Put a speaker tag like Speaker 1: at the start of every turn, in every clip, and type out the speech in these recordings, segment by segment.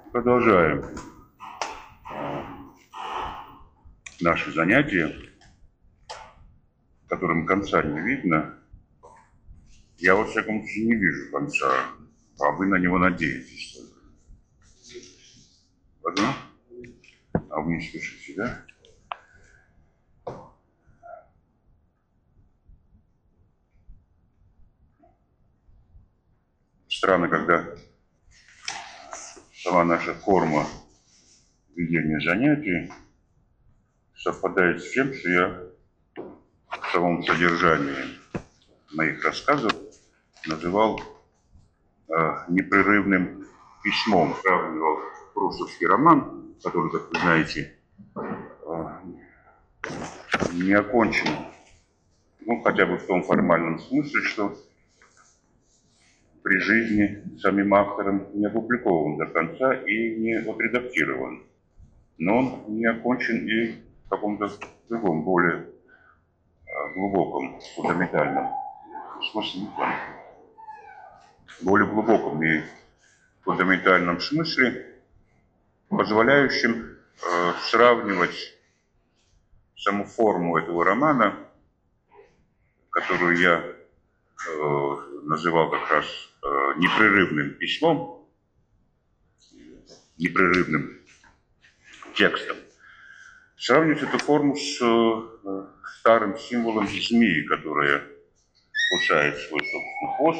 Speaker 1: Продолжаем наши занятия, которым конца не видно. Я, во всяком случае, не вижу конца, а вы на него надеетесь. Ладно? А вы не спешите, да? Странно, когда сама наша форма ведения занятий совпадает с тем, что я в самом содержании моих рассказов называл непрерывным письмом, сравнивал прусовский роман, который, как вы знаете, не окончен, ну, хотя бы в том формальном смысле, что при жизни самим автором не опубликован до конца и не отредактирован. Но он не окончен и в каком-то другом, более глубоком, фундаментальном смысле, более глубоком и фундаментальном смысле, позволяющем сравнивать саму форму этого романа, которую я называл как раз непрерывным письмом, непрерывным текстом, сравнивать эту форму с старым символом змеи, которая кусает свой собственный хвост.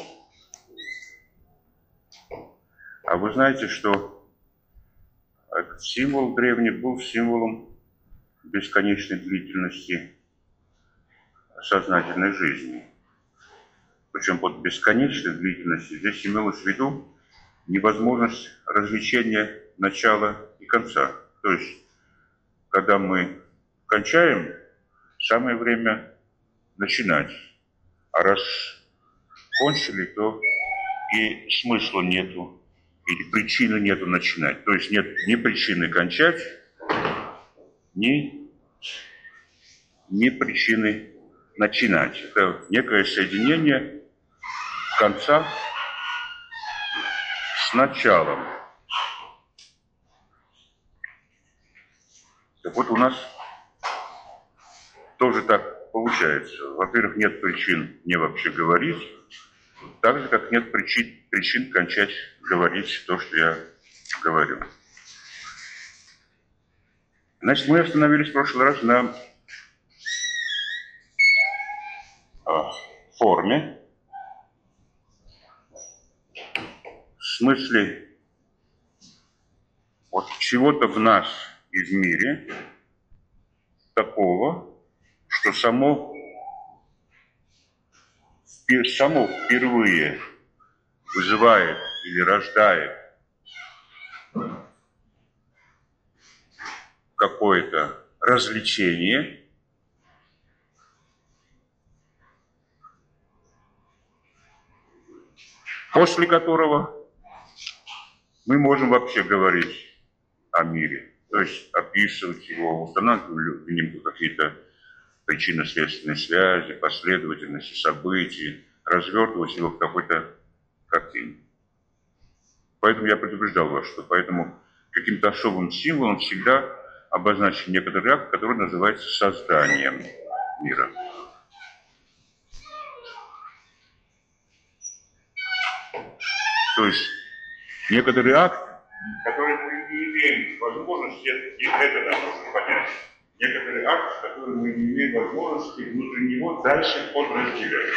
Speaker 1: А вы знаете, что этот символ древний был символом бесконечной длительности сознательной жизни. Причем под бесконечной длительностью здесь имелось в виду невозможность развлечения начала и конца. То есть, когда мы кончаем, самое время начинать. А раз кончили, то и смысла нету, или причины нету начинать. То есть нет ни причины кончать, ни причины начинать. Это некое соединение конца с началом. Так вот, у нас тоже так получается. Во-первых, нет причин мне вообще говорить, так же, как нет причин кончать говорить то, что я говорю. Значит, мы остановились в прошлый раз на форме, в смысле вот чего-то в нас и в мире такого, что само впервые вызывает или рождает какое-то развлечение, после которого мы можем вообще говорить о мире, то есть описывать его, устанавливать в нем какие-то причинно-следственные связи, последовательности событий, развертывать его в какой-то картине. Поэтому я предупреждал вас, что поэтому каким-то особым символом всегда обозначен некоторый акт, который называется созданием мира. То есть некоторый акт, который мы не имеем возможности, и это нам нужно понять, некоторый акт, который мы не имеем возможности внутри него дальше подразделять.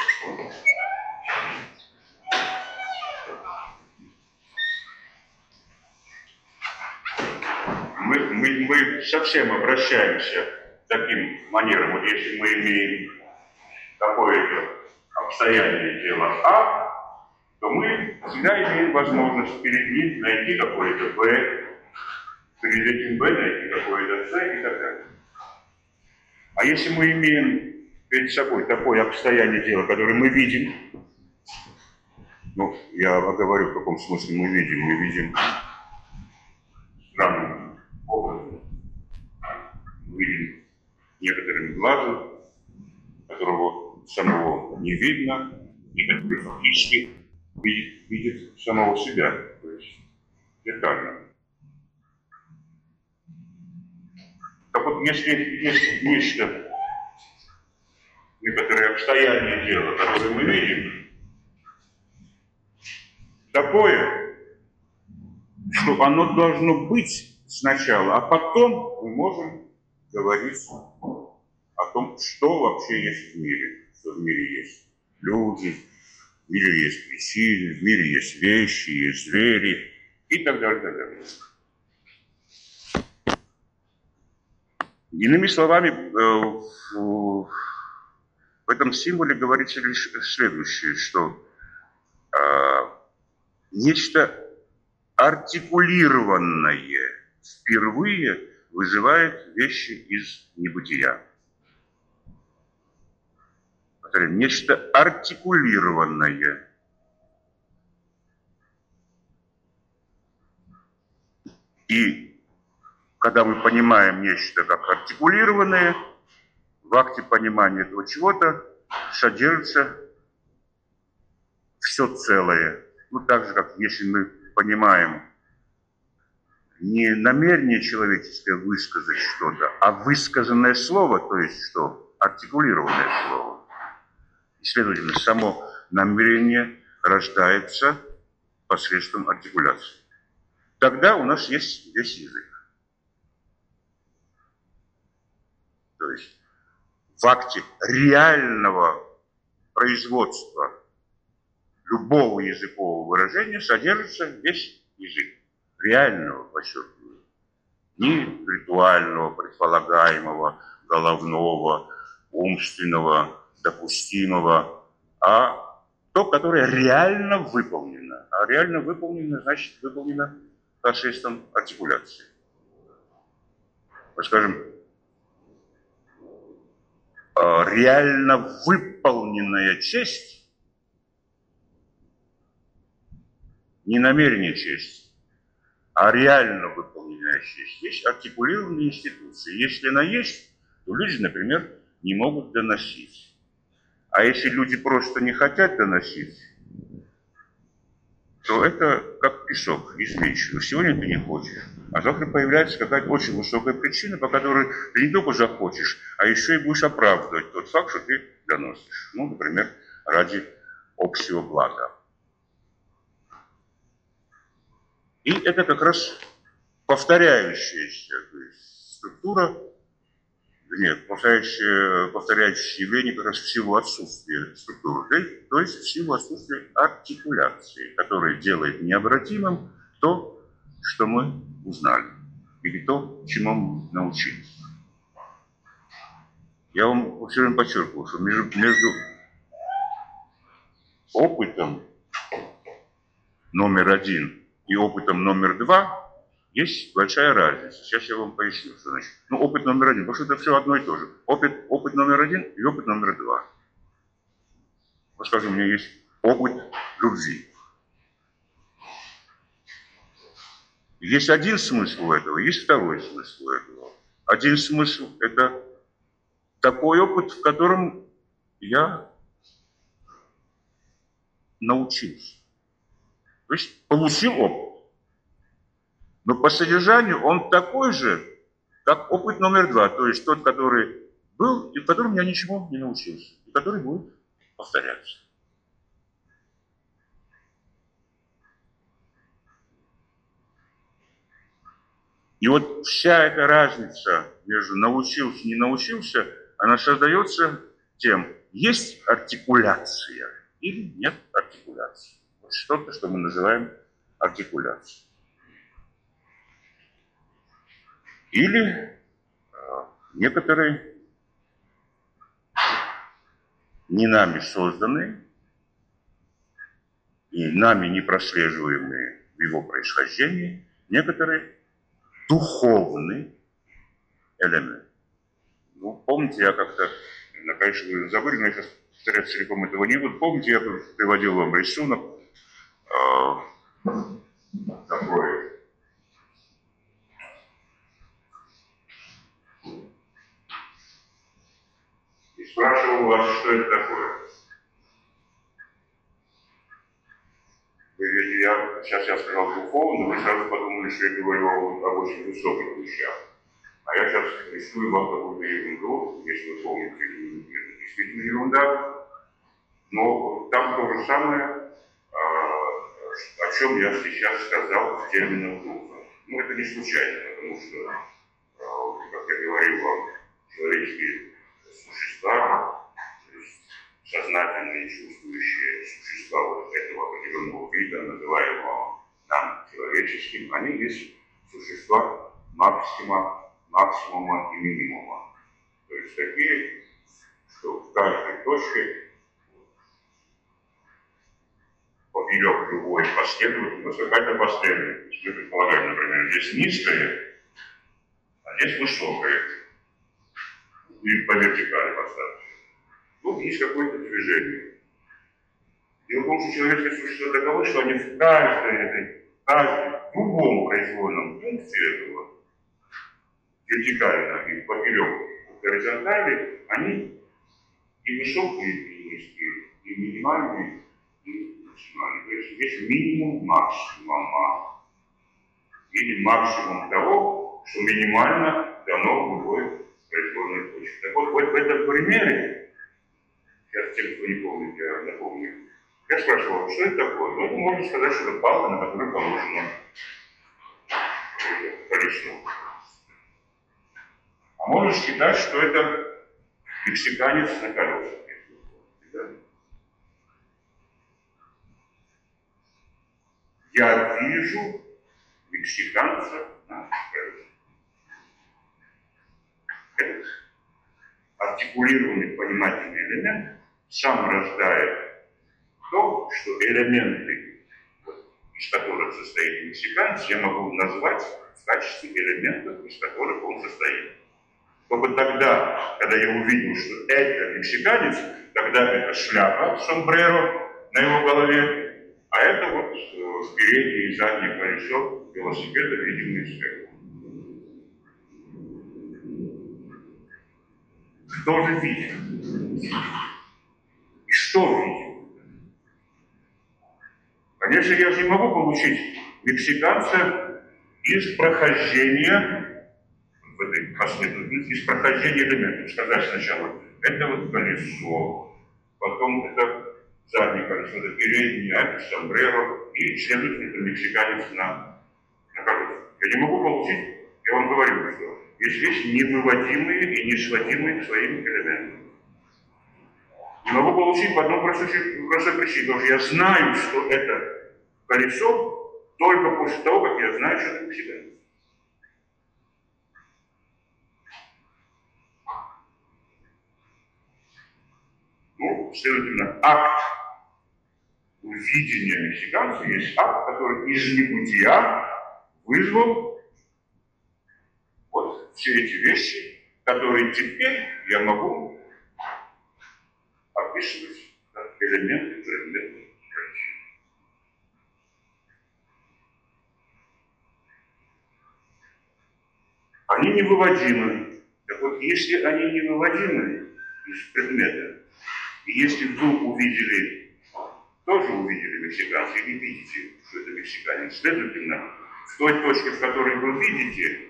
Speaker 1: Мы совсем обращаемся таким манером. Вот если мы имеем какое-то обстоятельное дело А, то мы всегда имеем возможность перед ним найти какое-то Б, перед этим Б найти какое-то С и так далее. А если мы имеем перед собой такое обстояние дела, которое мы видим, ну, я оговорю, в каком смысле мы видим странным образом, мы видим некоторым глазом, которого самого не видно, и который фактически видит самого себя, то есть зеркально. если есть нечто, некоторые обстояния дела, которые мы видим, такое, что оно должно быть сначала, а потом мы можем говорить о том, что вообще есть в мире. Что в мире есть люди, в мире есть причины, в мире есть вещи, есть звери и так далее, так далее. Иными словами, в этом символе говорится лишь следующее, что нечто артикулированное впервые вызывает вещи из небытия. Повторяю, нечто артикулированное. И когда мы понимаем нечто как артикулированное, в акте понимания этого чего-то содержится все целое. Ну, так же, как если мы понимаем не намерение человеческое высказать что-то, а высказанное слово, то есть что? Артикулированное слово. И, следовательно, само намерение рождается посредством артикуляции. Тогда у нас есть весь язык. То есть в акте реального производства любого языкового выражения содержится весь язык. Реального, подчеркиваю. Не ритуального, предполагаемого, головного, умственного, допустимого, а то, которое реально выполнено. А реально выполнено, значит, выполнено посредством артикуляции. Вот, скажем, реально выполненная честь, не намерение чести, а реально выполненная честь, есть артикулированные институции. Если она есть, то люди, например, не могут доносить. А если люди просто не хотят доносить, то это как песок, изменчивый. Сегодня ты не хочешь, а завтра появляется какая-то очень высокая причина, по которой ты не только захочешь, а еще и будешь оправдывать тот факт, что ты доносишь. Ну, например, ради общего блага. И это как раз повторяющаяся структура, нет, повторяющее явление как раз в силу отсутствия структуры, то есть в силу отсутствия артикуляции, которая делает необратимым то, что мы узнали, или то, чему мы научились. Я вам все время подчеркиваю, что между опытом номер 1 и опытом номер 2 есть большая разница. Сейчас я вам поясню, что значит. Ну, опыт номер 1, потому что это все одно и то же. Опыт номер 1 и опыт номер 2. Вот, скажем, у меня есть опыт любви. Есть один смысл у этого, есть второй смысл у этого. Один смысл – это такой опыт, в котором я научился. То есть получил опыт. Но по содержанию он такой же, как опыт номер 2, то есть тот, который был, и в котором я ничего не научился, и который будет повторяться. И вот вся эта разница между научился и не научился, она создается тем, есть артикуляция или нет артикуляции. Вот что-то, что мы называем артикуляцией. Или некоторые не нами созданные и нами не прослеживаемые в его происхождении, некоторые духовный элемент. Ну, помните, я как-то, конечно, вы забыли, но я сейчас повторять целиком этого не буду. Помните, я приводил вам рисунок такой. И спрашивал вас, что это такое. Сейчас я сказал духовно, вы сразу подумали, что я говорю об очень высоких вещах. А А я сейчас рисую вам какую-то ерунду, если вы помните, это действительно ерунда. Но там то же самое, о чем я сейчас сказал в терминах духа. Ну, это не случайно, потому что, как я говорил вам, человеческие существа, то есть сознательные чувствующие существа вот этого определенного вида, называемого нам человеческим, они есть существа максимума и минимума. То есть такие, что в каждой точке поперек любой последовательности, какая-то последовательность. Мы предполагаем, например, здесь низкое, а здесь высокое. Или по вертикали поставьте. Тут есть какое-то движение. Дело в том, что человеческое существо таково, что они в каждой другом произвольном пункте этого, вертикально и поперек горизонтали, они и высокие, и низкие, и минимальные, и максимальные. То есть есть минимум максимума. Или максимум того, что минимально дано в любой произвольной точке. Так вот, в этом примере, сейчас тем, кто не помнит, я напомню, я спрашивал, что это такое? Ну, можно сказать, что это палка, на которой положено колесо. А можно считать, что это мексиканец на колесах. Да? Я вижу мексиканца на колесах. Этот артикулированный понимательный элемент сам рождает то, что элементы, из которых состоит мексиканец, я могу назвать в качестве элементов, из которых он состоит. Только тогда, когда я увидел, что это мексиканец, тогда это шляпа, сомбреро на его голове, а это вот переднее и заднее колесо велосипеда, видимое сверху. Кто же видит? И что видит? Конечно, я же не могу получить мексиканца из прохождения, в этой последовательности, из прохождения элементов. Сказать сначала, это вот колесо, потом это заднее колесо, это переднее, а это сомбреро, и, следовательно, это мексиканец на колесах. Я не могу получить, я вам говорю, что есть вещи невыводимые и не сводимые к своим элементам. Не могу получить по одной простой причине, потому что я знаю, что это колесо только после того, как я знаю, что это мексиканец. Ну, следовательно, акт увидения мексиканца есть акт, который из небытия вызвал вот все эти вещи, которые теперь я могу описывать как элементы предметов практики. Они невыводимы. Так вот, если они невыводимы из предмета, и если вдруг увидели, тоже увидели мексиканца, или видите, что это мексиканец, следовательно, в той точке, в которой вы видите,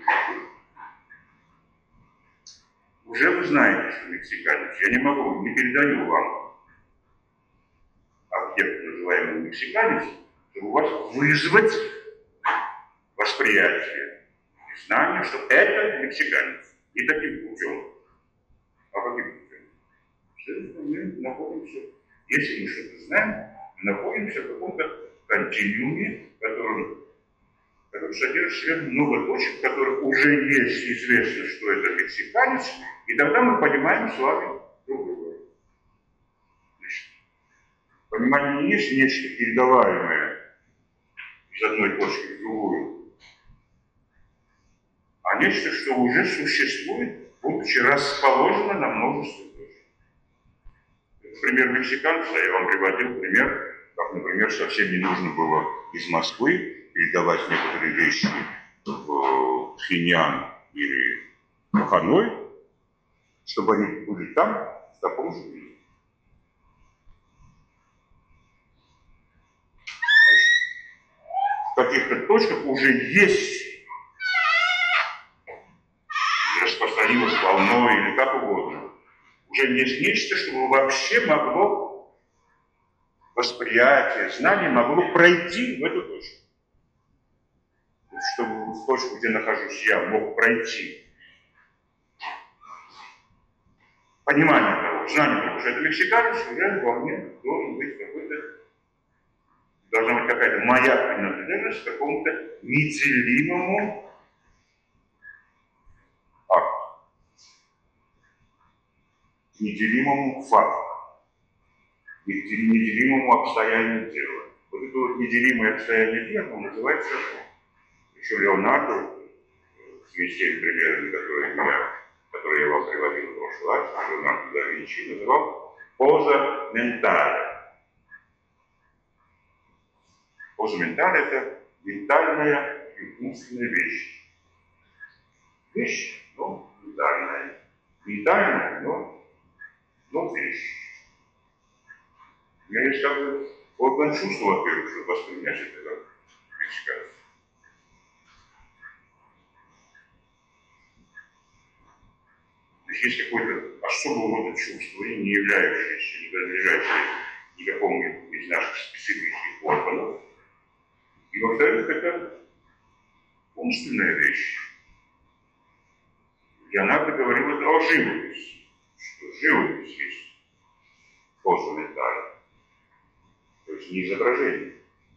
Speaker 1: уже вы знаете, что мексиканец. Я не передаю вам объект, называемый мексиканец, чтобы у вас вызвать восприятие и знание, что это мексиканец. Не таким путем, а каким путем? Следовательно, мы находимся, если мы что-то знаем, мы находимся в каком-то континууме, который содержит в себе много точек, в которых уже есть известно, что это мексиканец, и тогда мы понимаем с вами друг друга. Значит, понимание не есть нечто передаваемое из одной точки в другую, а нечто, что уже существует, будучи расположено на множестве точек. Пример мексиканца, я вам приводил пример, как, например, совсем не нужно было из Москвы передавать некоторые вещи в Пхеньян или в Ханой, чтобы они были там, в таком же виде. В каких-то точках уже есть волной или как угодно. Уже есть нечто, чтобы вообще могло восприятие, знание могло пройти в эту точку. Чтобы в точку, где нахожусь я, мог пройти. Понимание того, знание того, что это мексиканец, уже во мне должен быть какой-то, должна быть какая-то моя принадлежность к какому-то неделимому акту, неделимому факту, неделимому обстоянию дела. Вот это вот неделимое обстояние дела называется, еще Леонардо, в связи с теми примерами, которые я вам приводил в прошлый раз, Леонардо да Винчи называл поза менталя. Поза менталя – это ментальная и умственная вещь. Вещь, но ментальная. Ментальная, но вещь. У меня есть как бы орган чувства, во-первых, чтобы воспринять это как вещь. То есть есть какое-то особого рода чувство, не являющееся, не принадлежащее никакому из наших специфических органов. И во-вторых, это умственная вещь. Леонардо говорил это о живописи, что живопись есть поза менталя, то есть не изображение.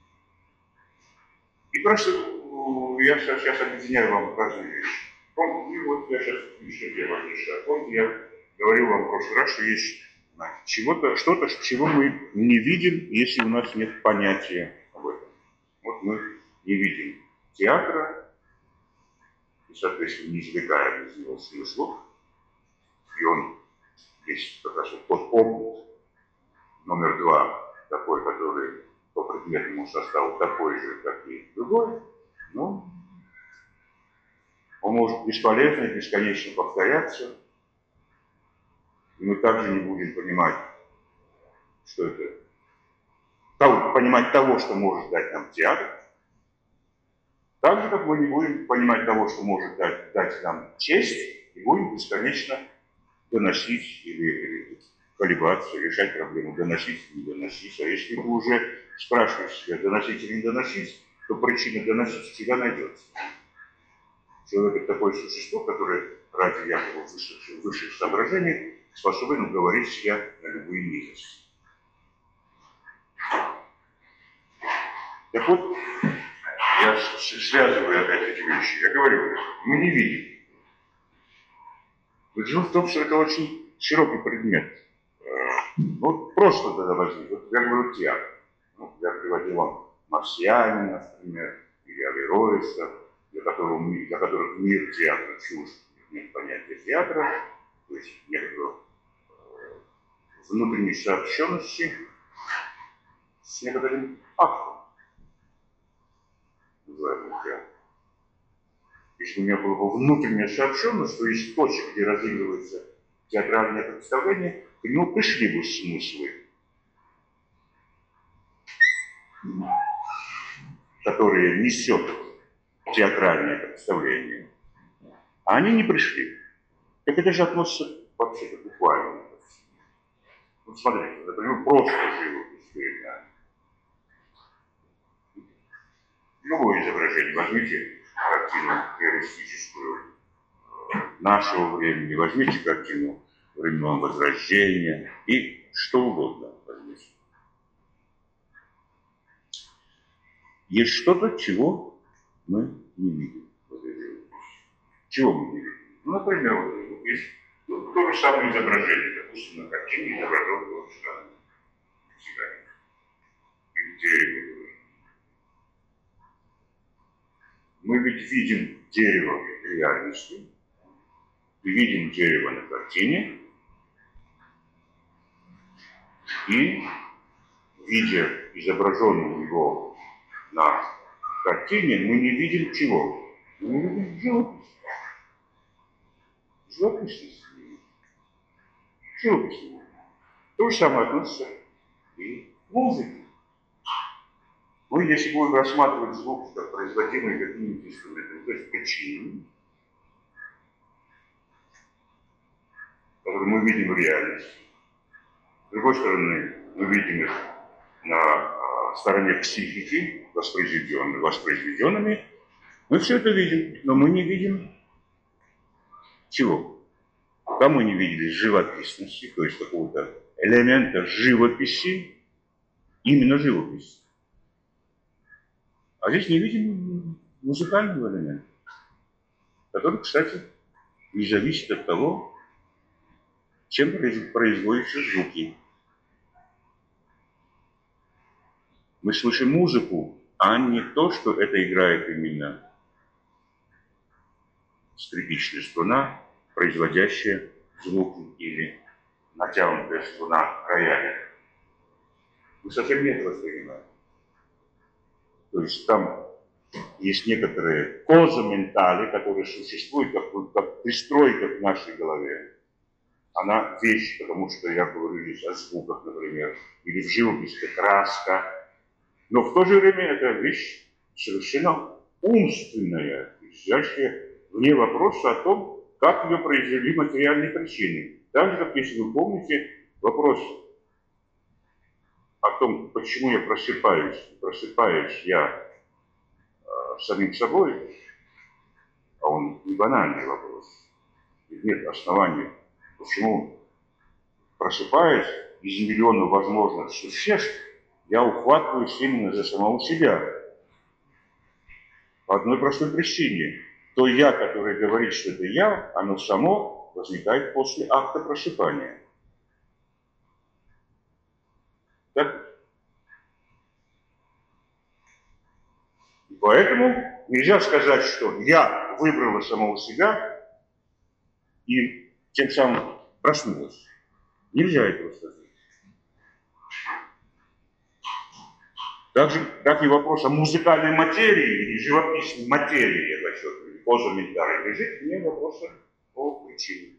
Speaker 1: И просто я сейчас объединяю вам разные вещи. И вот я сейчас еще делаю лишь. Помните, я говорил вам в прошлый раз, что есть что-то, чего мы не видим, если у нас нет понятия об этом. Вот мы не видим театра, и, соответственно, не извлекаем из него смыслов. И он есть как раз вот тот опыт номер 2, такой, который по предметному составу такой же, как и другой, но он может бесполезно и бесконечно повторяться, и мы также не будем понимать, что это, понимать того, что может дать нам театр, так же, как мы не будем понимать того, что может дать нам честь, и будем бесконечно доносить или колебаться, решать проблему, доносить или не доносить. А если вы уже спрашиваете себя, доносить или не доносить, то причина доносить всегда найдется. Человек – это такое существо, которое ради якобы высших соображений способен уговорить себя на любые низости. Так вот, я связываю опять эти вещи. Я говорю, мы не видим. Но дело в том, что это очень широкий предмет. Вот просто тогда возник. Вот я говорю театр. Я приводил вам «Марсианина», например, или Авероиса, для которых мир театра чужд, нет понятия театра, то есть некоторой внутренней сообщенности с некоторым актом, называемым театром. Если у меня была бы внутренняя сообщенность, то есть точка, где разыгрывается театральное представление, к нему пришли бы смыслы, которые несет театральное представление. А они не пришли. Так это же относится вообще-то буквально. Вот смотрите, например, просто живопись перед нами. Любое изображение. Возьмите картину реалистическую нашего времени, возьмите картину времен Возрождения и что угодно возьмите. Есть что-то, чего мы не видим. Чего мы не видим? Ну, например, вот есть то же самое изображение, допустим, на картине изображен тот же самый мексиканец. И дерево. Мы ведь видим дерево в реальности, и видим дерево на картине, и, видя изображенного его на картине, мы не видим чего? Мы не видим живопись. Живописность. Живопись. То же самое относится и к музыке. Мы, если будем рассматривать звук, как производимый какими-нибудь инструментами, то есть причинами, которые мы видим в реальности. С другой стороны, мы видим их на стороне психики, воспроизведенными. Мы все это видим, но мы не видим чего? Там мы не видели живописности, то есть какого-то элемента живописи, именно живописи. А здесь не видим музыкального элемента, который, кстати, не зависит от того, чем производятся звуки. Мы слышим музыку, а не то, что это играет именно скрипичная струна, производящая звуки, или натянутая струна рояля. Мы совсем не это воспринимаем. То есть там есть некоторые коза ментали, которые существуют как пристройка в нашей голове. Она вещь, потому что я говорю здесь о звуках, например, или в живописи краска. Но в то же время это вещь совершенно умственная, сидящая вне вопроса о том, как ее произвели материальные причины. Так же, как, если вы помните, вопрос о том, почему я просыпаюсь я самим собой, а он не банальный вопрос. И нет оснований, почему, просыпаясь из миллиона возможных существ, я ухватываюсь именно за самого себя. По одной простой причине. То я, которое говорит, что это я, оно само возникает после акта просыпания. Так? И поэтому нельзя сказать, что я выбрала самого себя и тем самым проснулась. Нельзя этого сказать. Так и вопрос о музыкальной материи или живописной материи, я подчеркиваю, поза ментария лежит, не вопрос о причине.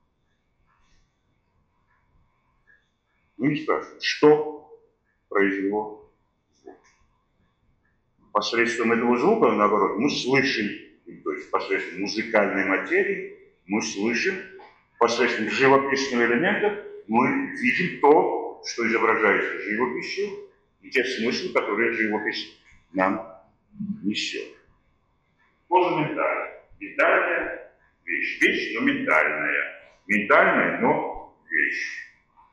Speaker 1: Мы не спрашиваем, что произвело звук. Посредством этого звука, наоборот, мы слышим, то есть посредством музыкальной материи, мы слышим, посредством живописного элемента, мы видим то, что изображается живописью, и те смыслы, которые живопись нам несет. Поза ментальная. Ментальная вещь. Вещь, но ментальная. Ментальная, но вещь.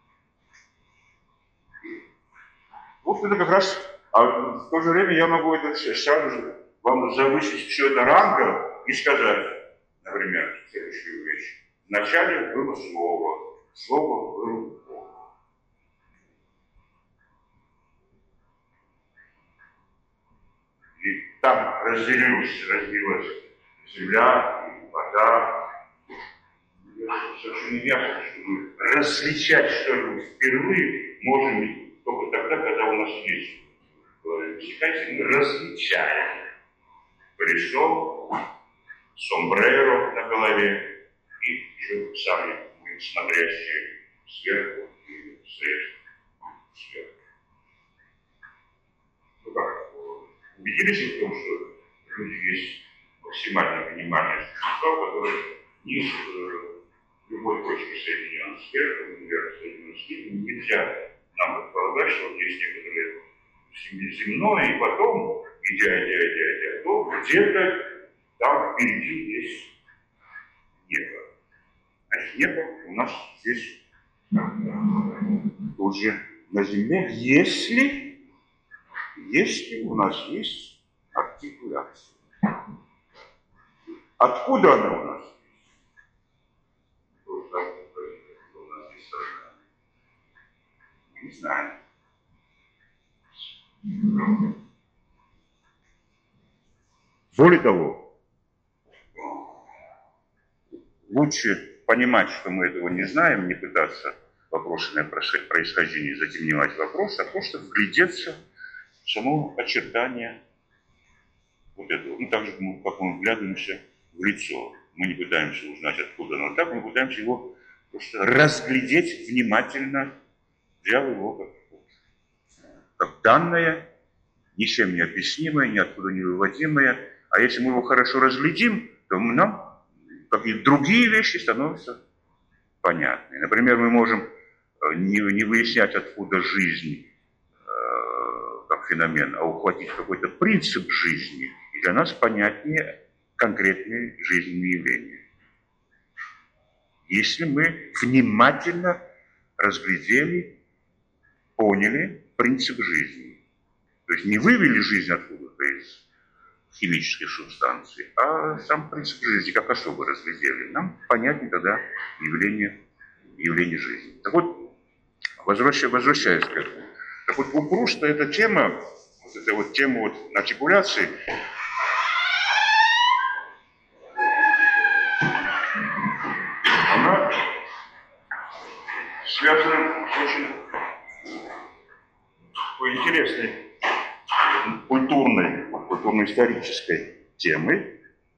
Speaker 1: Вот это как раз, а в то же время я могу это сразу же вам завысить все это рангом и сказать, например, следующую вещь. Вначале было слово. Слово было Бог. И там разделилась земля и вода. Совершенно ясно, что мы различать что-нибудь впервые можем только тогда, когда у нас есть психология, мы различаем парисол, сомбреро на голове и еще сами мы смотрящие сверху и сверху. Ну как? Убедились в том, что люди есть максимально минимальное существо, которое ниже любой точки соединенной с сверху, например, соединенной с ним, нельзя нам предполагать, что вот есть некоторые земное, и потом, идя, то где-то там впереди есть небо. Значит, небо у нас здесь тут же на земле, если у нас есть артикуляция. Откуда она у нас есть? Не знаю. Более того, лучше понимать, что мы этого не знаем, не пытаться вопросами происхождения затемневать вопрос, а просто вглядеться в само очертание вот этого. Ну, так же, как мы вглядываемся в лицо. Мы не пытаемся узнать, откуда оно так, мы пытаемся его просто разглядеть внимательно, взяв его как данное, ничем не объяснимое, ниоткуда не выводимое. А если мы его хорошо разглядим, то нам, как и другие вещи, становятся понятные. Например, мы можем не выяснять, откуда жизнь как феномен, а ухватить какой-то принцип жизни, и для нас понятнее конкретные жизненные явления. Если мы внимательно разглядели, поняли принцип жизни. То есть не вывели жизнь откуда-то из химической субстанции, а сам принцип жизни как особо разглядели. Нам понятнее тогда явление жизни. Так вот, возвращаясь к этому. Так вот, у Пруста эта тема, вот эта вот тема вот артикуляции, она связана с очень такой интересной культурно-исторической темой.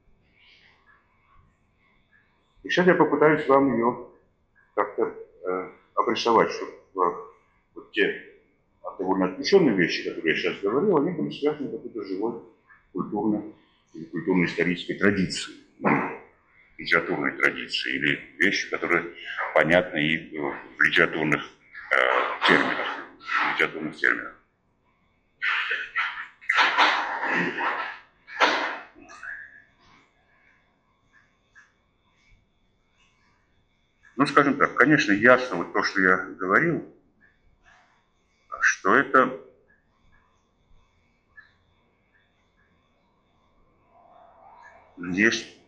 Speaker 1: И сейчас я попытаюсь вам ее как-то обрисовать, чтобы вот те довольно отвлеченные вещи, которые я сейчас говорил, они были связаны с какой-то живой культурно-исторической традицией, литературной традиции, или вещи, которые понятны и в литературных терминах. Ну, скажем так, конечно, ясно вот то, что я говорил, что это есть,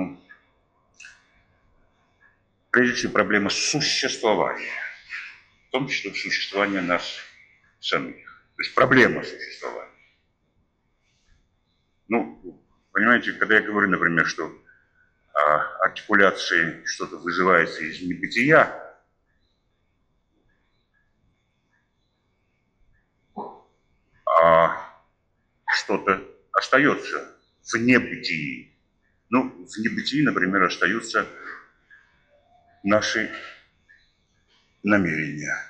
Speaker 1: прежде всего, проблема существования, в том числе существования нас самих. То есть проблема существования. Ну, понимаете, когда я говорю, например, что артикуляции что-то вызывается из небытия, а что-то остается в небытии. Ну, в небытии, например, остаются наши намерения,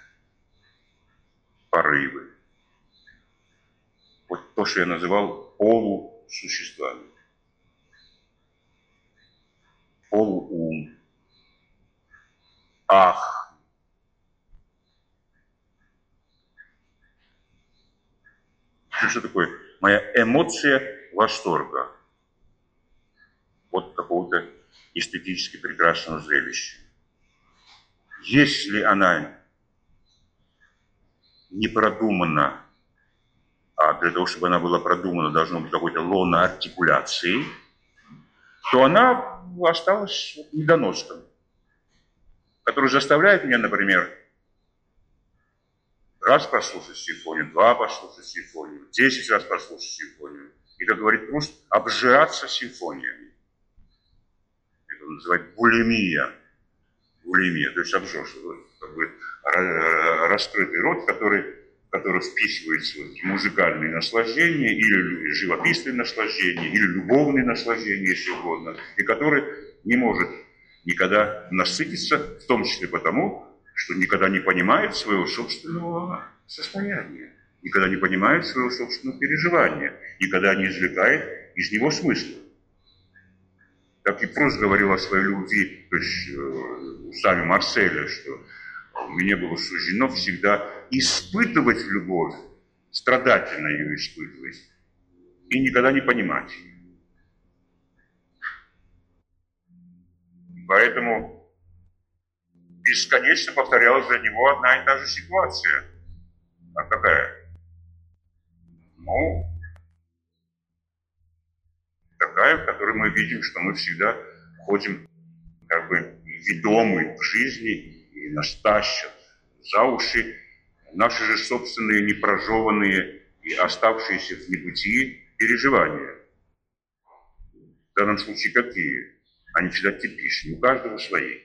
Speaker 1: порывы. Вот то, что я называл полусуществами. Полуум. Ах. Что такое? Моя эмоция восторга от какого-то эстетически прекрасного зрелища. Если она не продумана, а для того, чтобы она была продумана, должно быть какой-то лоно артикуляции, то она осталась недоноском, который заставляет меня, например, раз послушать симфонию, два послушать симфонию, 10 раз послушать симфонию. И, как говорит Пруст, обжираться симфониями. Это называется булимия. Булимия, то есть обжорство. Как бы раскрытый рот, который вписывается в музыкальные наслаждения, или живописные наслаждения, или любовные наслаждения, если угодно, и который не может никогда насытиться, в том числе потому, что никогда не понимает своего собственного состояния, никогда не понимает своего собственного переживания, никогда не извлекает из него смысла. Как и Пруст говорил о своей любви, то есть сами Марселя, что мне было суждено всегда испытывать любовь, страдательно ее испытывать, и никогда не понимать. Поэтому бесконечно повторялась для него одна и та же ситуация. А какая? Ну, такая, в которой мы видим, что мы всегда ходим как бы ведомы в жизни, и нас тащат за уши наши же собственные непрожеванные и оставшиеся в небытии переживания. В данном случае какие? Они всегда типичны, у каждого свои.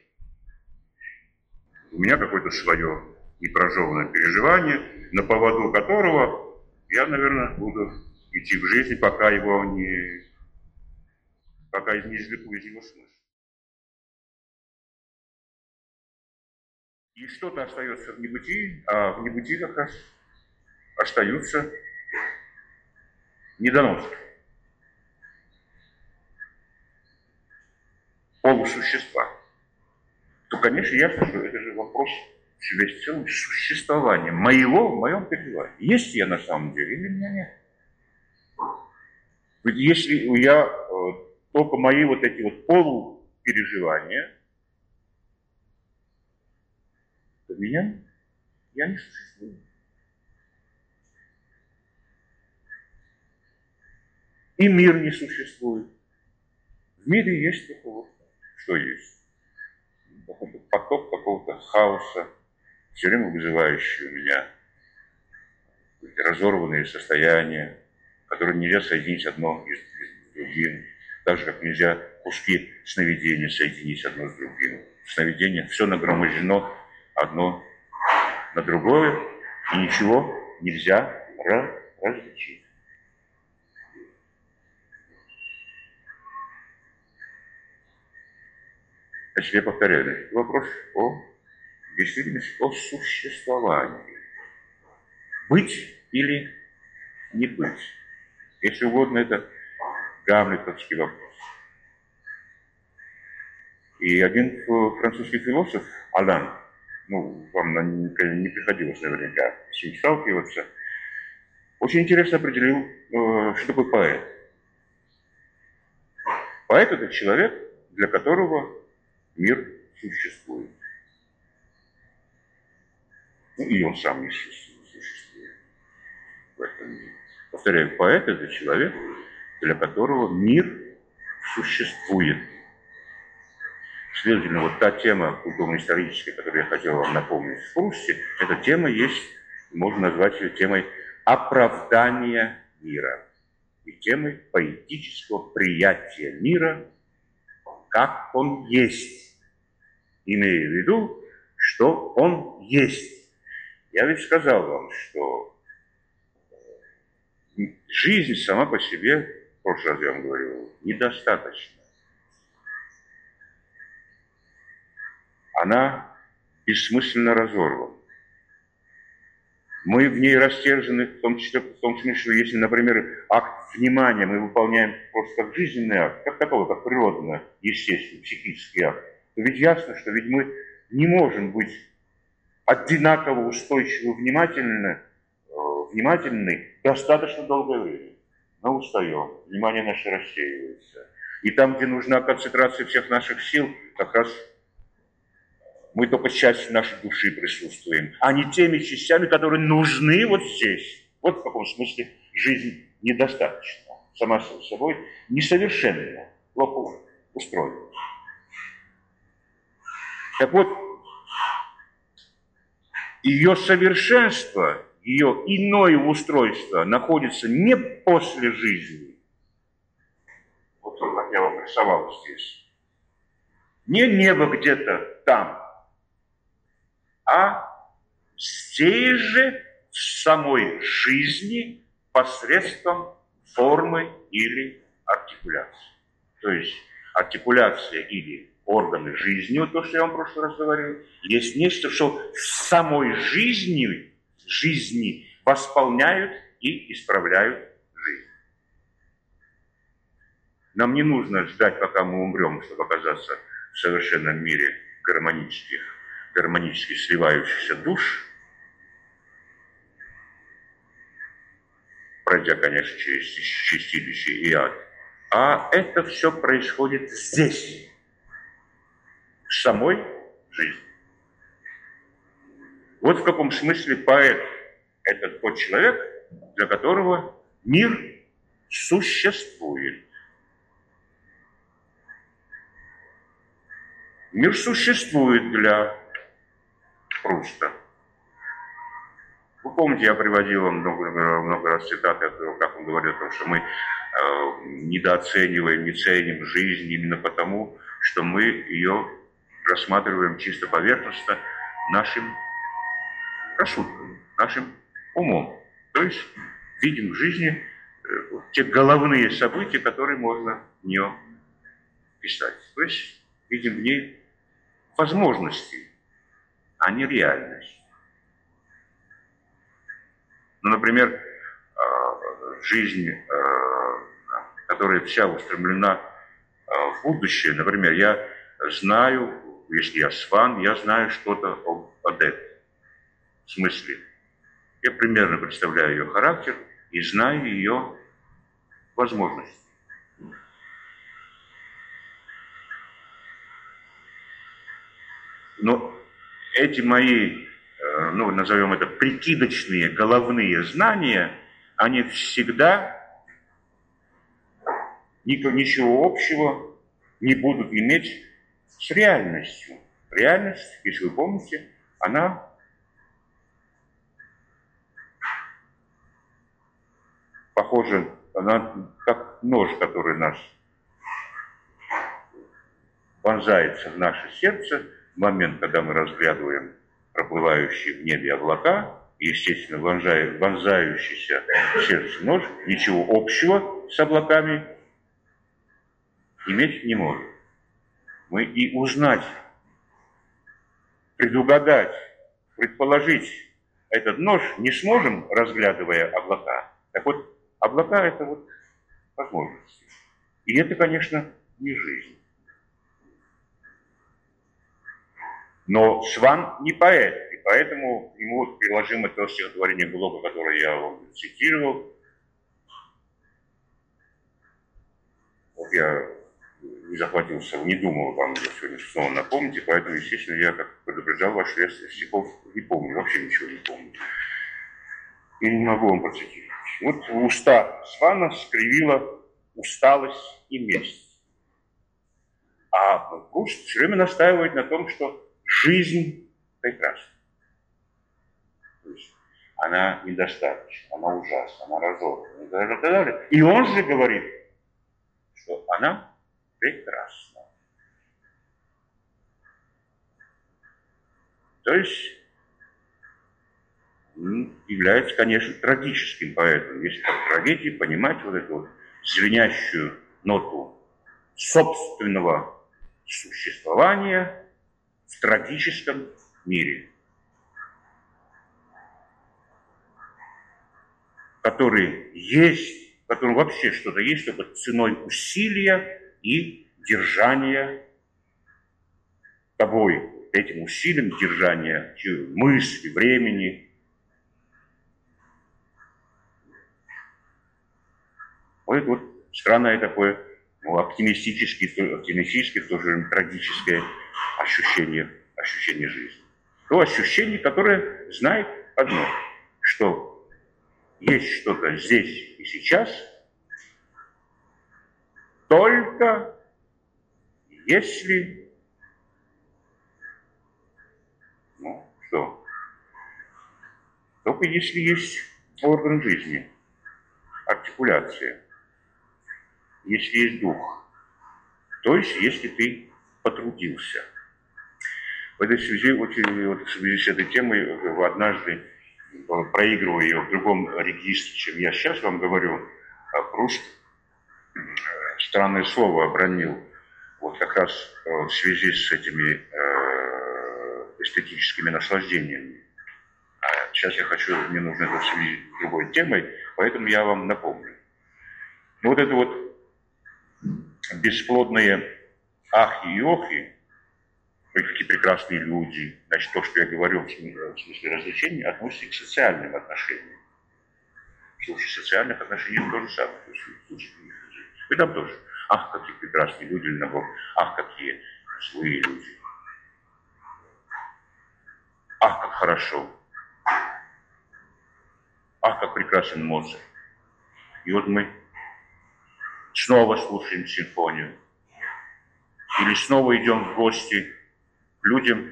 Speaker 1: У меня какое-то свое непрожеванное переживание, на поводу которого я, наверное, буду идти в жизни, пока не извлеку из него смысл. И что-то остается в небытии, а в небытии как раз остаются недоноски. Полусущества. То конечно, ясно, что это же вопрос весь целым существования моего в моем переживании. Есть я на самом деле или меня нет? Ведь если я только мои вот эти вот полупереживания, то я не существую. И мир не существует. В мире есть только вот что есть. Какой-то поток какого-то хаоса, все время вызывающий у меня разорванные состояния, которые нельзя соединить одно с другим. Так же, как нельзя куски сновидения соединить одно с другим. Сновидение все нагромождено одно на другое, и ничего нельзя различить. Значит, я повторяю, вопрос о действительности, о существовании. Быть или не быть. Если угодно, это гамлетовский вопрос. И один французский философ, Алан, вам не приходилось наверняка с ним сталкиваться, очень интересно определил, что такое поэт. Поэт – это человек, для которого мир существует. И он сам не существует в этом мире. Повторяю, поэт – это человек, для которого мир существует. Следовательно, вот та тема культурно-историческая, которую я хотел вам напомнить в Прусте, эта тема есть, можно назвать ее темой оправдания мира и темой поэтического приятия мира, как он есть, имея в виду, что он есть. Я ведь сказал вам, что жизнь сама по себе, в прошлый раз я вам говорил, недостаточна. Она бессмысленно разорвана. Мы в ней растержены, в том смысле, что если, например, акт внимания мы выполняем просто как жизненный акт, как такой, как природный, естественный, психический акт, то ведь ясно, что ведь мы не можем быть одинаково устойчиво внимательны достаточно долгое время. Мы устаем, внимание наше рассеивается. И там, где нужна концентрация всех наших сил, как раз мы только частью нашей души присутствуем, а не теми частями, которые нужны вот здесь. Вот в каком смысле жизнь недостаточна. Сама собой несовершенна, плохо устроена. Так вот, ее совершенство, ее иное устройство находится не после жизни. Вот как я вам рисовал здесь. Не небо где-то там, а здесь же в самой жизни посредством формы или артикуляции. То есть артикуляция или органы жизни, вот то, что я вам в прошлый раз говорил, есть нечто, что в самой жизни восполняют и исправляют жизнь. Нам не нужно ждать, пока мы умрем, чтобы оказаться в совершенном мире гармонически сливающихся душ, пройдя, конечно, через чистилище и ад. А это все происходит здесь, в самой жизни. Вот в каком смысле поэт – это тот человек, для которого мир существует. Мир существует для Пруста. Вы помните, я приводил вам много раз цитаты, как он говорит о том, что мы недооцениваем, не ценим жизнь именно потому, что мы ее рассматриваем чисто поверхностно нашим рассудком, нашим умом. То есть видим в жизни те головные события, которые можно в нее писать. То есть видим в ней возможности, а не реальность. Ну, например, жизнь, которая вся устремлена в будущее. Например, я знаю если я сван, я знаю что-то об адепте. В смысле, я примерно представляю ее характер и знаю ее возможности. Но эти мои, ну, назовем это, прикидочные головные знания, они всегда ничего общего не будут иметь с реальностью. Реальность, если вы помните, она похожа, она как нож, который нас вонзается в наше сердце в момент, когда мы разглядываем проплывающие в небе облака, и, естественно, вонзающийся в сердце нож ничего общего с облаками иметь не может. Мы и узнать, предугадать, предположить этот нож не сможем, разглядывая облака. Так вот, облака — это вот возможности. И это, конечно, не жизнь. Но Сван не поэт, и поэтому к нему приложимо то стихотворение Блока, которое я вам цитировал. Вот я не захватился, не думал вам ее сегодня снова напомнить, и поэтому, естественно, я, как предупреждал вас, что я стихов не помню, вообще ничего не помню. И не могу вам процитировать. Вот уста Свана скривила усталость и месть. А Пруст все время настаивает на том, что жизнь прекрасна. То есть она недостаточна, она ужасна, она разорвана и так далее. И он же говорит, что она прекрасна. То есть он является, конечно, трагическим поэтом. Если в трагедии понимать вот эту вот звенящую ноту собственного существования в трагическом мире, который есть, в котором вообще что-то есть, только ценой усилия и держания тобой, этим усилием держания мысли, времени. Вот это вот странное такое, ну, оптимистическое, в то же время трагическое ощущение жизни. То ощущение, которое знает одно, что есть что-то здесь и сейчас, только если, ну что, только если есть орган жизни, артикуляция, если есть дух, то есть если ты потрудился. В этой связи, в связи с этой темой, однажды, проигрывая ее в другом регистре, чем я сейчас вам говорю, Пруст странное слово обронил, вот как раз в связи с этими эстетическими наслаждениями. Сейчас мне нужно это в связи с другой темой, поэтому я вам напомню. Но вот это вот бесплодные ахи и охи, какие прекрасные люди, значит, то, что я говорю в смысле развлечений, относится к социальным отношениям. В случае социальных отношений то же самое. И там тоже. Ах, какие прекрасные люди, или наоборот, ах, какие злые люди. Ах, как хорошо. Ах, как прекрасен Моцарт. И вот мы снова слушаем симфонию. Или снова идем в гости к людям,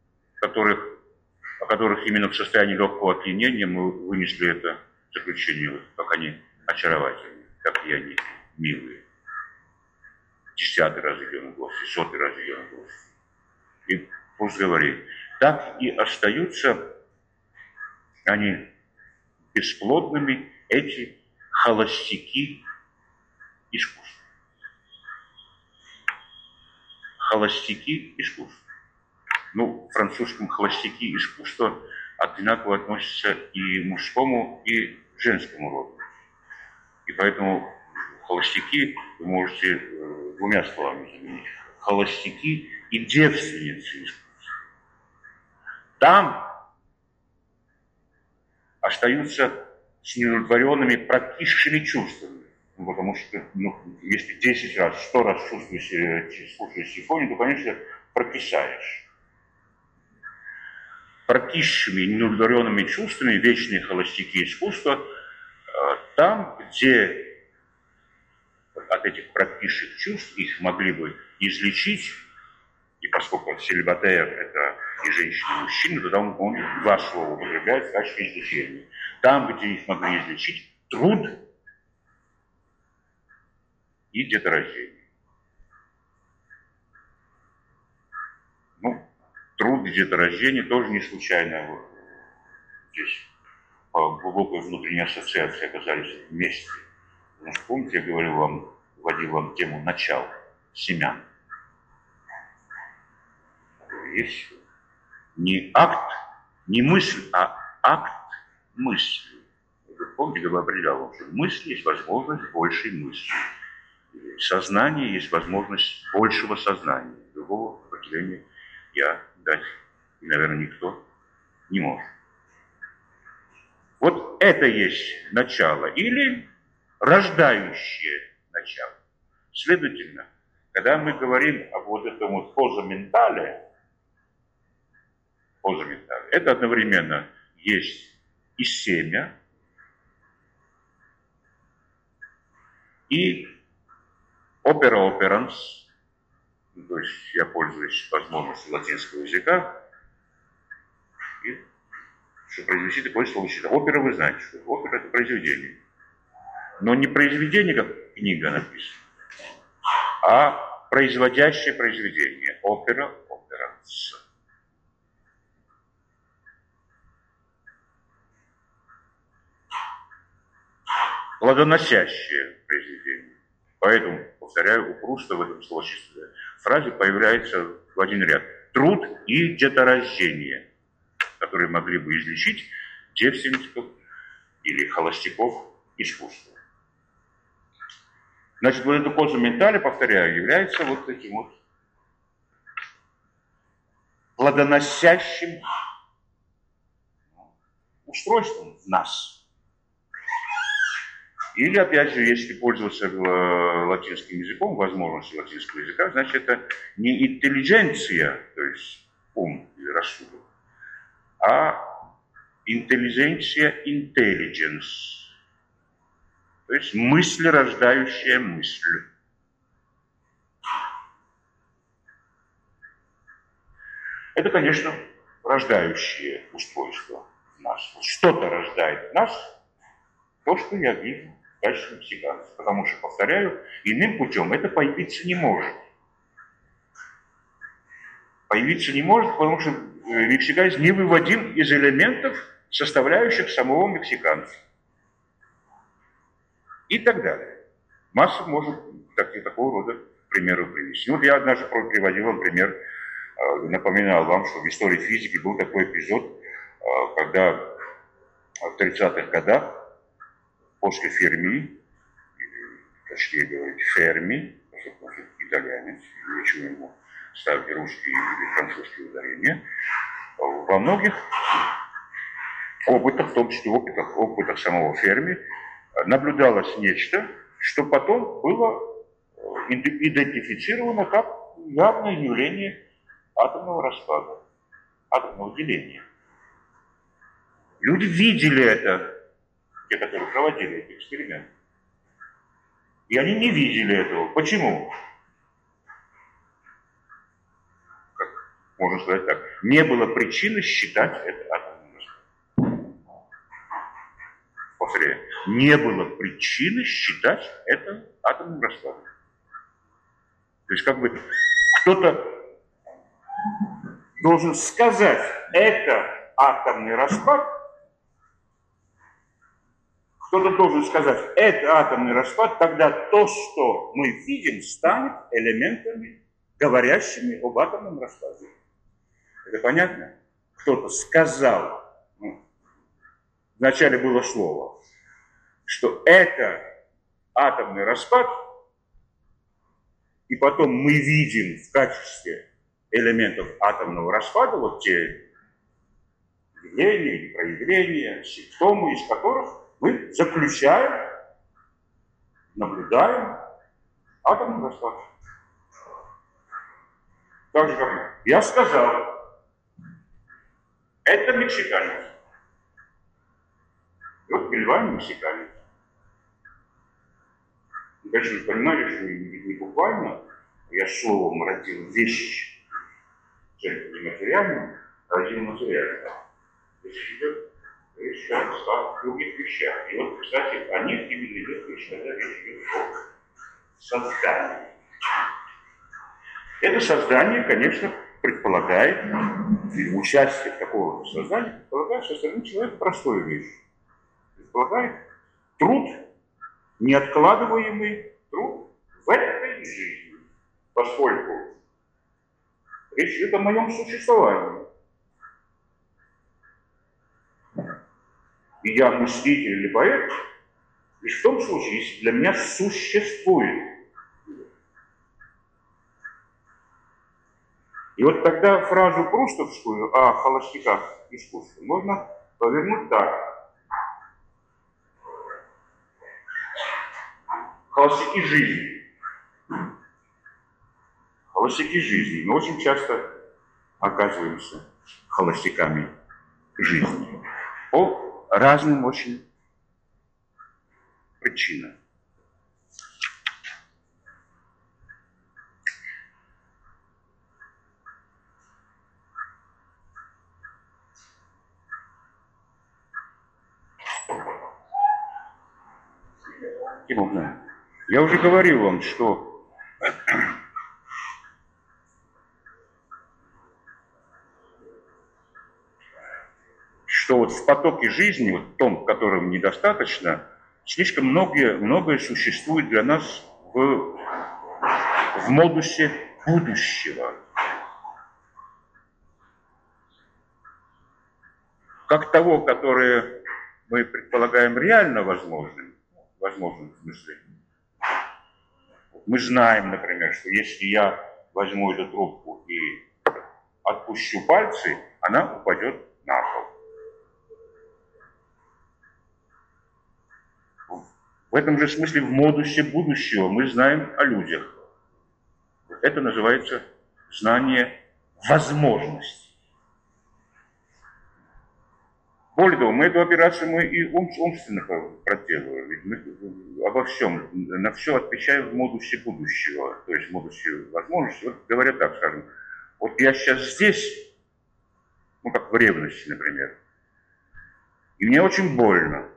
Speaker 1: о которых именно в состоянии легкого опьянения мы вынесли это заключение, как они очаровательны, какие они милые. 10-й раз идем в гости, 100-й раз идем в гости. И пусть говорит, так и остаются они бесплодными, эти холостяки искусства. Холостяки искусства. Ну, в французском холостяки искусства одинаково относятся и мужскому, и женскому роду. И поэтому холостяки вы можете двумя словами заменить. Холостяки и девственницы искусства. Там остаются с неудовлетворенными практическими чувствами. Потому что, если 10 раз, 100 раз слушаешь симфонию, то, конечно, прокисаешь. Практическими неудовлетворенными чувствами вечные холостяки искусства, там, где от этих практических чувств их могли бы излечить, и поскольку селибатер – это и женщина, и мужчина, то там он два слова употребляет в качестве излечения. Там, где их могли излечить, труд и деторождение. Труд и деторождение тоже не случайно здесь по глубокой внутренней ассоциации оказались вместе. Потому что, помните, я говорил вам, вводил вам тему начал, семян. Есть не акт, не мысль, а акт мысли. Вы помните, я определял вам, что мысль есть возможность большей мысли. Сознание есть возможность большего сознания. Другого определения я дать, и, наверное, никто не может. Вот это есть начало или рождающее начало. Следовательно, когда мы говорим об вот этом вот позаментале, это одновременно есть и семя, и опера операнс, то есть я пользуюсь возможностью латинского языка, и чтобы произвести такое слово считать. Опера, вы знаете, что опера – это произведение. Но не произведение, как книга написана, а производящее произведение. Опера операнс. Плодоносящее произведение. Поэтому, повторяю, у Пруста в этом словосочетании фразе появляется в один ряд. Труд и деторождение, которые могли бы излечить девственников или холостяков искусства. Значит, вот эта поза ментали, повторяю, является вот таким вот плодоносящим устройством в нас. Или, опять же, если пользоваться латинским языком, возможностью латинского языка, значит, это не интеллигенция, то есть ум или рассудок, а интеллигенция intelligence, то есть мысль, рождающая мысль. Это, конечно, рождающее устройство в нас. Что-то рождает в нас, то, что я вижу в качестве мексиканца. Потому что, повторяю, иным путем это появиться не может. Появиться не может, потому что мексиканец не выводим из элементов, составляющих самого мексиканца. И так далее. Масса может такого рода примеров привести. Вот я однажды приводил вам пример, напоминал вам, что в истории физики был такой эпизод, когда в 30-х годах после Ферми, точнее говорить Ферми, потому что итальянец, ничего ему ставить русские или французские ударения, во многих опытах, в том числе опытах самого Ферми, наблюдалось нечто, что потом было идентифицировано как явное явление атомного распада, атомного деления. Люди видели это, те, которые проводили эти эксперименты. И они не видели этого. Почему? Как можно сказать так? Не было причины считать это атомным распадом. Повторяю, не было причины считать это атомным распадом. То есть как бы кто-то должен сказать, это атомный распад. Кто-то должен сказать, это атомный распад, тогда то, что мы видим, станет элементами, говорящими об атомном распаде. Это понятно? Кто-то сказал, вначале было слово, что это атомный распад, и потом мы видим в качестве элементов атомного распада, вот те явления или проявления, симптомы, из которых мы заключаем, наблюдаем атомный распад. Так же, как я сказал, это мексиканец. И вот Бельван мексиканец. И, конечно, вы понимаете, что не буквально я словом родил вещь, не материальную, а родил материальную. Речь идет о других вещах. И вот, кстати, о них именно идет речь, когда речь идет о создании. Это создание, конечно, предполагает, участие в такого создания предполагает со стороны человека простую вещь. Предполагает труд, неоткладываемый труд в этой жизни, поскольку речь идет о моем существовании. И я мыслитель или поэт лишь в том случае, если для меня существует. И вот тогда фразу прустовскую о холостяках искусства можно повернуть так. Холостяки жизни. Холостяки жизни. Мы очень часто оказываемся холостяками жизни. По разным очень причинам. Я уже говорил вам, что вот в потоке жизни, вот в том, которого недостаточно, слишком многое существует для нас в модусе будущего. Как того, которое мы предполагаем реально возможным в смысле. Мы знаем, например, что если я возьму эту трубку и отпущу пальцы, она упадет на пол. В этом же смысле в модусе будущего мы знаем о людях. Это называется знание возможностей. Более того, мы эту операцию и умственно проделываем. Ведь мы обо всем, на все отвечаем в модусе будущего, то есть в модусе возможностей. Вот говоря так, скажем, вот я сейчас здесь, ну как в ревности, например, и мне очень больно.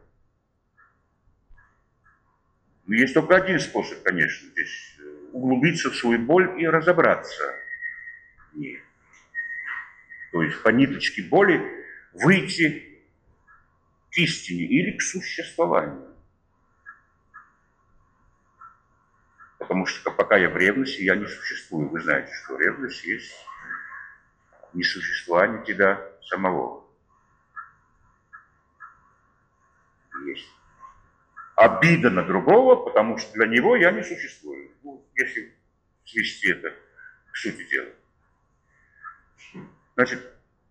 Speaker 1: Но есть только один способ, конечно, здесь углубиться в свою боль и разобраться в ней. То есть по ниточке боли выйти к истине или к существованию. Потому что пока я в ревности, я не существую. Вы знаете, что ревность есть несуществование тебя самого. Есть обида на другого, потому что для него я не существую. Ну, если свести это к сути дела. Значит,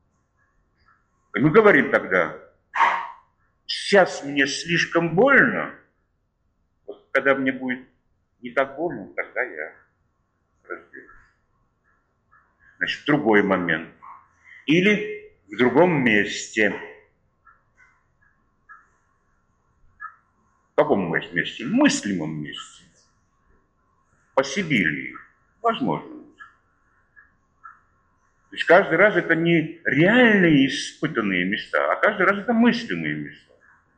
Speaker 1: мы говорим тогда, сейчас мне слишком больно, вот когда мне будет не так больно, тогда я разберусь. Значит, другой момент. Или в другом месте. В каком месте? В мыслимом месте. По Сибири. Возможно. То есть каждый раз это не реальные испытанные места, а каждый раз это мыслимые места.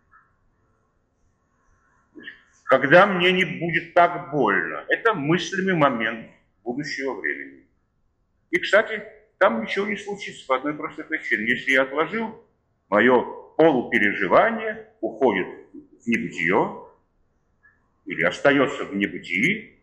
Speaker 1: Когда мне не будет так больно. Это мыслимый момент будущего времени. И, кстати, там ничего не случится по одной простой причине. Если я отложил, мое полупереживание уходит в небытие или остается в небытии,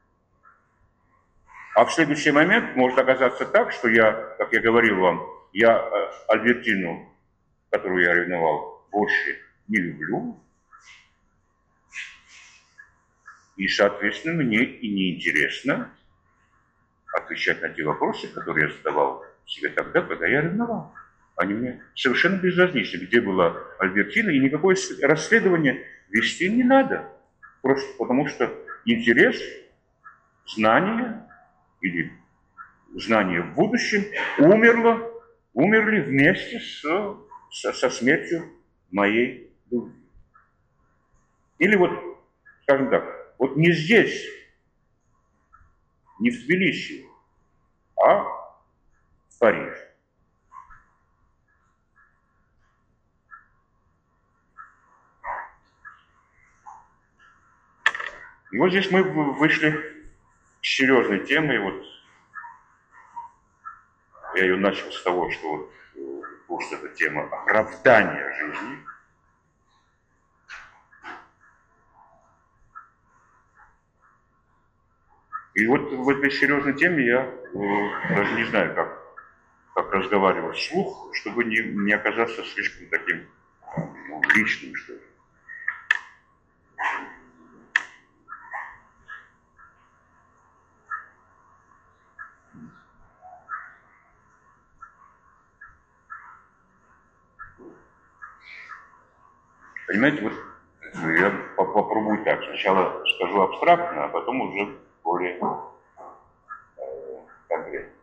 Speaker 1: а в следующий момент может оказаться так, что я, как я говорил вам, я Альбертину, которую я ревновал, больше не люблю, и, соответственно, мне и неинтересно отвечать на те вопросы, которые я задавал себе тогда, когда я ревновал. Они мне совершенно безразличны, где была Альбертина, и никакое расследование вести не надо. Просто потому что интерес, знание или знание в будущем умерли вместе со смертью моей любви. Или вот, скажем так, вот не здесь, не в Тбилиси, а в Париже. И вот здесь мы вышли к серьезной теме, и вот я ее начал с того, что вот эта тема оправдания жизни. И вот в этой серьезной теме я даже не знаю, как разговаривать вслух, чтобы не оказаться слишком таким личным, что ли. Понимаете, вот я попробую так. Сначала скажу абстрактно, а потом уже более конкретно.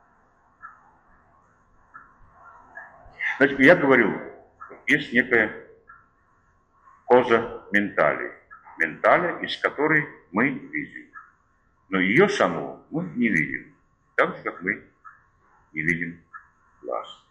Speaker 1: Значит, я говорил, есть некая коза ментали, из которой мы видим. Но ее саму мы не видим, так же, как мы не видим глаз.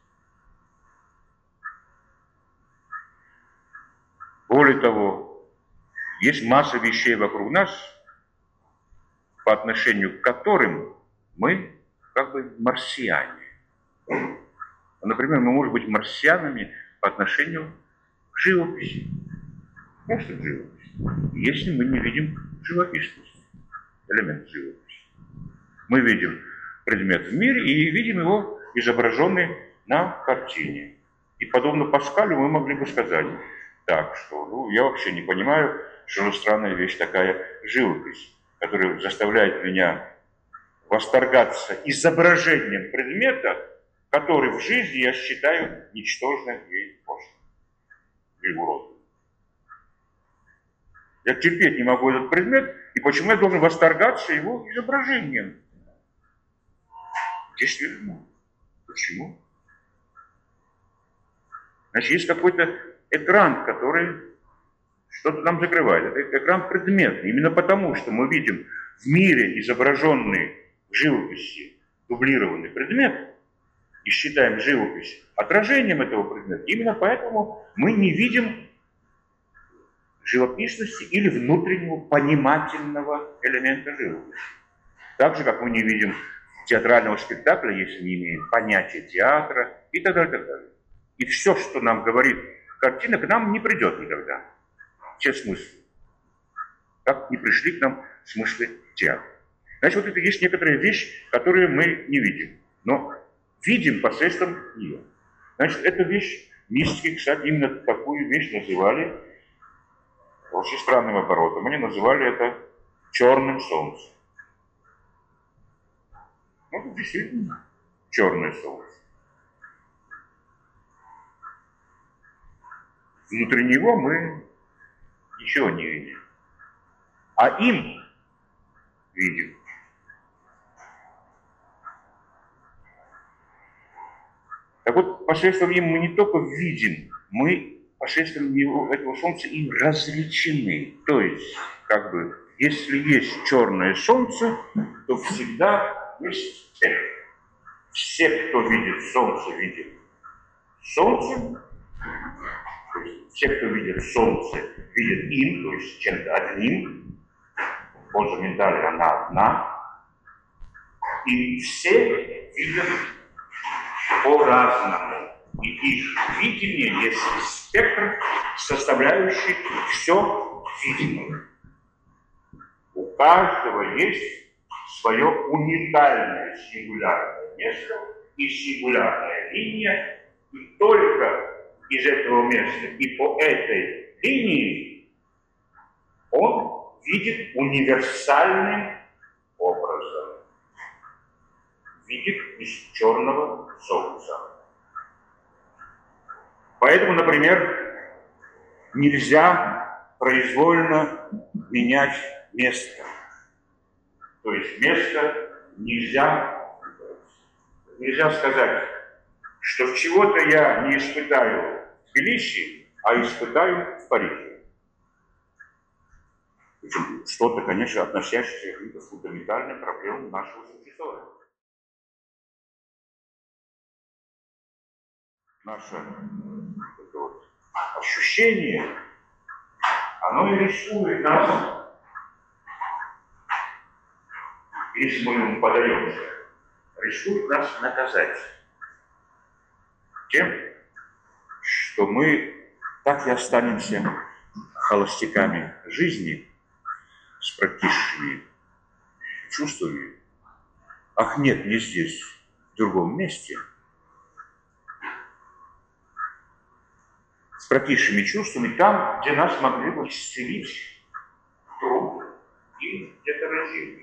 Speaker 1: Более того, есть масса вещей вокруг нас, по отношению к которым мы как бы марсиане. Например, мы можем быть марсианами по отношению к живописи. Просто к живописи. Если мы не видим живописность, элемент живописи. Мы видим предмет в мире и видим его изображенный на картине. И подобно Паскалю мы могли бы сказать, так что, я вообще не понимаю, что за странная вещь такая живопись, которая заставляет меня восторгаться изображением предмета, который в жизни я считаю ничтожным и пошлым, или уродным. Я терпеть не могу этот предмет, и почему я должен восторгаться его изображением? Действительно. Почему? Значит, есть какой-то экран, который что-то нам закрывает. Это экран предметный. Именно потому, что мы видим в мире изображенный в живописи дублированный предмет и считаем живопись отражением этого предмета, именно поэтому мы не видим живописности или внутреннего понимательного элемента живописи. Так же, как мы не видим театрального спектакля, если не имеем понятия театра и так далее, так далее. И все, что нам говорит картина, к нам не придет никогда. Все смыслы. Как не пришли к нам смыслы театра. Значит, вот это есть некоторая вещь, которую мы не видим, но видим посредством нее. Значит, эта вещь, мистики, кстати, именно такую вещь называли очень странным оборотом. Они называли это черным солнцем. Ну, это действительно черное солнце. Внутри него мы ничего не видим. А им видим. Так вот, посредством им мы не только видим, мы посредством этого солнца им различены. То есть, как бы, если есть черное солнце, то всегда есть это. Все, кто видит солнце, видят солнце. То есть, все, кто видит солнце, видят им, то есть чем-то одним. Коза ментали, она одна. И все видят по-разному. И их видение есть спектр, составляющий все видимое. У каждого есть свое уникальное сингулярное место и сингулярная линия, и только из этого места и по этой линии он видит универсальным образом. видит из черного солнца. Поэтому, например, нельзя произвольно менять место. То есть место нельзя сказать, что чего-то я не испытаю в Тбилиси, а испытаю в Париже. Причем что-то, конечно, относящееся к фундаментальным проблемам нашего существования. Наше ощущение, оно и рисует нас, если мы ему подаемся, рисует нас наказать тем, что мы так и останемся холостяками жизни с практическими чувствами. Ах, нет, не здесь, в другом месте. С практическими чувствами там, где нас могли бы исцелить труд и деторождение.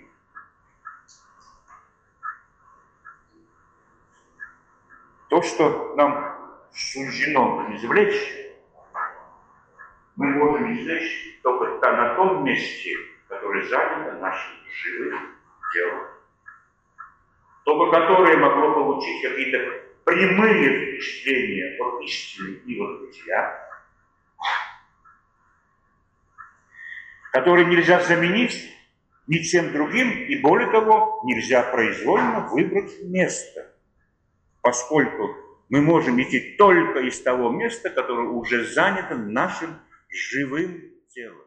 Speaker 1: То, что нам суждено извлечь, мы можем извлечь только на том месте, которое занято нашим живым телом, только которое могло получить какие-то прямые впечатления от истины и от бытия, которые нельзя заменить ничем другим, и более того, нельзя произвольно выбрать место, поскольку мы можем идти только из того места, которое уже занято нашим живым телом.